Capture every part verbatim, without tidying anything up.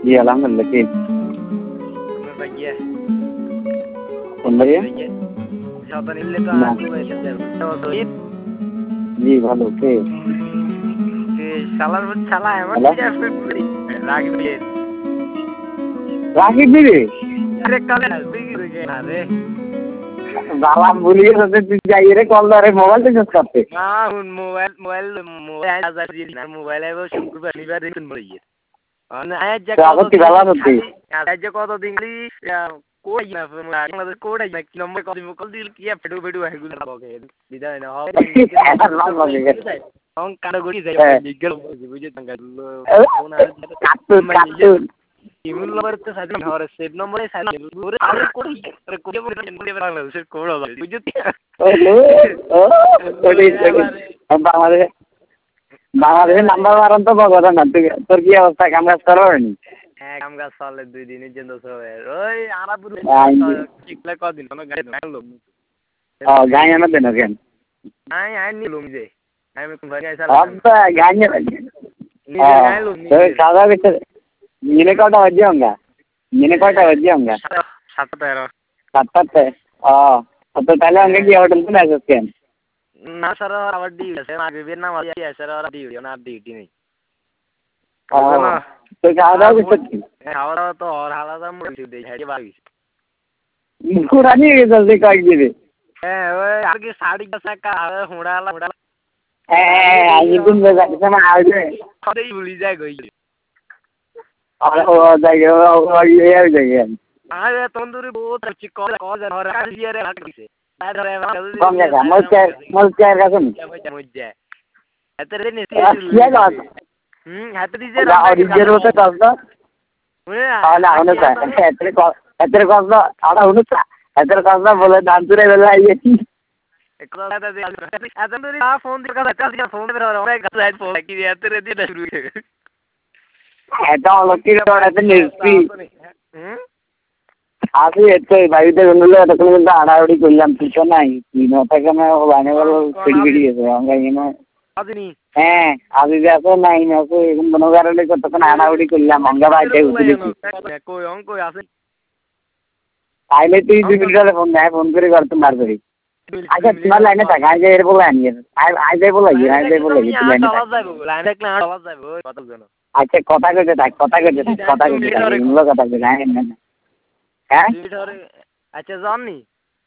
জি আলহামদুলিল্লাহ কি আমার ভাইয়া কোন ভাইয়া সাদা নিলে তো না। আলু এসে যাবে জি ভালো কে কে শালার মত শালা এমন হ্যালো? বিরাট করি রাগি দিয়ে রাকিব দিদি আরে কালে বিগি রে আরে বাবা ভুলিয়ে যাচ্ছে তুই যাই রে কল ধরে মোবাইল থেকে করতে না হুন মোবাইল মোবাইল মোবাইল হাজার দিয়ে না মোবাইল আইবো শুক্রবার শনিবার দিন বলিয়ে মানে আজ যা আবার কত তুই ভালো আছিস তুই? আজ যা কত দিন কই না বাংলাদেশ কোডাই না কি নম্বর কত কল দিল কি ফেডু ফেডু হেগুলো বকে বিদায় না হবে অং কারো গড়ি যাই লিগেল বুঝে তাঙ্গা ফোন আর কাটুন কাটুন ইমুল নম্বর তো সাইড নম্বর সেভ নম্বরে সাইড ওরে আরে কোই আরে কোই বলে বাংলাদেশের কোড হবে বুঝতে ওলে ও ওডি ওডি বাংলাদেশ বাংলাদেশের নাম্বার মারান তো বগরা না তুই তোর কি অবস্থা কাম কাজ করবি হ্যাঁ কাম কাজ চলে দুই দিনের জন্য সবে ওই আরাপুর কিকলে কদিন কোনো গাড়ি নাইলো ও গায় না দেন কেন নাই আই নিলুম যে আমি কোন ভাই আইসা আব্বা গায় না নিজে গাইলো তো সাদা বিতে নিনে কটা বাজে হোগা নিনে কটা বাজে হোগা সাতটা তেরো সাতটা ও তো তাহলে আমাকে কি হোটেল पे मैसेज কেন না স্যার আবার ডি আছে আগে বের নাম আছে স্যার আর ডি না ডিউটি নেই ও তো খাওয়া দাওয়া করছিস খাওয়া দাওয়া তো আর আলাদা মুড়ি দেই হেডে বাগি পুরানি হয়ে গেছে কয়েক দিনে হ্যাঁ ওই আগে শাড়ি কাকা হুড়ালা হুড়ালা হ্যাঁ আই দিন বেজা সময় আইবে কতই ভুলি যায় গই আর ও জায়গা ও এই জায়গা আরে তন্দুরি বহুত আছে কল কল ধরে কাজিয়ে রে লাগছে তাই ধরে কম জায়গা মলচার মলচার কাছে মজ্জা এত রে নেতি ইয়া গাছ হুম হাতে দিছে না অরিজিনাল হতে কাজ না আলা হলো তা এতরে এতরে কাজ না আড়া হলো তা এতরে কাজ না বলে দান তুরে বেলা আইছি একলা দে আজন ধরে আ ফোন দির কাছে চাল দিয়া ফোন ধরে অনেক কাছে আই ফোন কি এতরে দিয়ে শুরু করে এটা হলো কি এটা নিস্তি হুম আসি এতে বাইরে গেলে এটা কিন্তু আড়াআড়ি করলাম কিছু নাই তিন টাকা না বানে বল পিড়ি পিড়ি গেছে আমরা এখানে আদিনি হ্যাঁ আদি দেখো নাই না তো এখন মনে কারণে কতক্ষণ আড়াআড়ি করলাম আমরা বাইরে উঠেছি কই অঙ্ক আছে তাইলে তুই দুই মিনিট ফোন দেয় ফোন করে করতে মার করি আচ্ছা তোমার লাইনে থাক আজ এর বলে আনিয়ে আজ এর বলে আজ এর বলে লাইনে থাক লাইনে থাকলে আর আওয়াজ যাবে ওই কত জন আচ্ছা কথা কইতে থাক কথা কইতে থাক কথা কইতে থাক এগুলো কথা কই না হ্যাঁ আচ্ছা জানি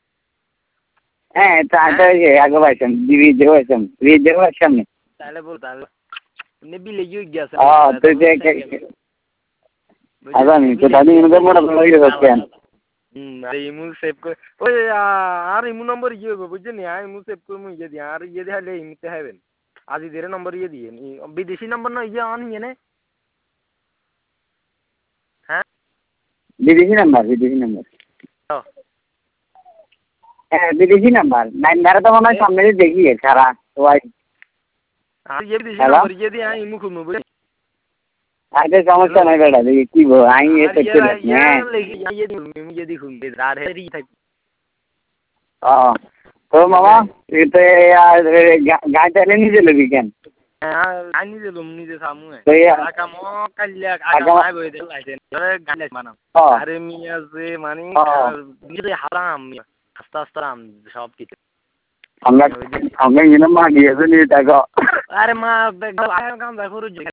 হ্যাঁ এটা যে আগে বাইছেন দিবি যে বাইছেন দিবি যে বাইছেন তাহলে বল তাহলে নেবি লেগে গেছে হ্যাঁ তুই যে আজানি তো দাদি ইনকাম করা ভালো হয়ে যাচ্ছে হুম আর ইমুল সেভ করে ওই আর ইমু নম্বর ইয়ে হবে বুঝছেন আর ইমু সেভ করে মুই ইয়ে দি আর ইয়ে দিলে ইমুতে হবেন আজি দের নম্বর ইয়ে দিয়ে বিদেশি নম্বর না ইয়ে অন ইয়ে নে হ্যাঁ বিদেশি নাম্বার বিদেশি নাম্বার হ্যাঁ বিদেশি নাম্বার নাম্বার তো মনে হয় সামনে দেখি সারা ওয়াই আর ইয়ে বিদেশি নম্বর ইয়ে দি ইমু খুলমু বুঝছেন আরে সমস্যা নাই বেটা দেখি কি বল আই এ তো চলে হ্যাঁ ইয়ে দি ইমু ইয়ে দি খুলবে আর হেরি থাক ও তো মামা এতে গাড়ি চালিয়ে নিয়ে চলে কেন হ্যাঁ আনি দিলুম নিজে সামু তো আকা ম কাল্লা আকা মাই বই দে লাইছেন ধরে গালে মানাম আরে মিয়া যে মানে নিজে হারাম আস্তে আস্তে রাম সব কিছু আমরা আমরা ইনে মা গিয়েছে নি টাকা আরে মা কাম কাম দেখো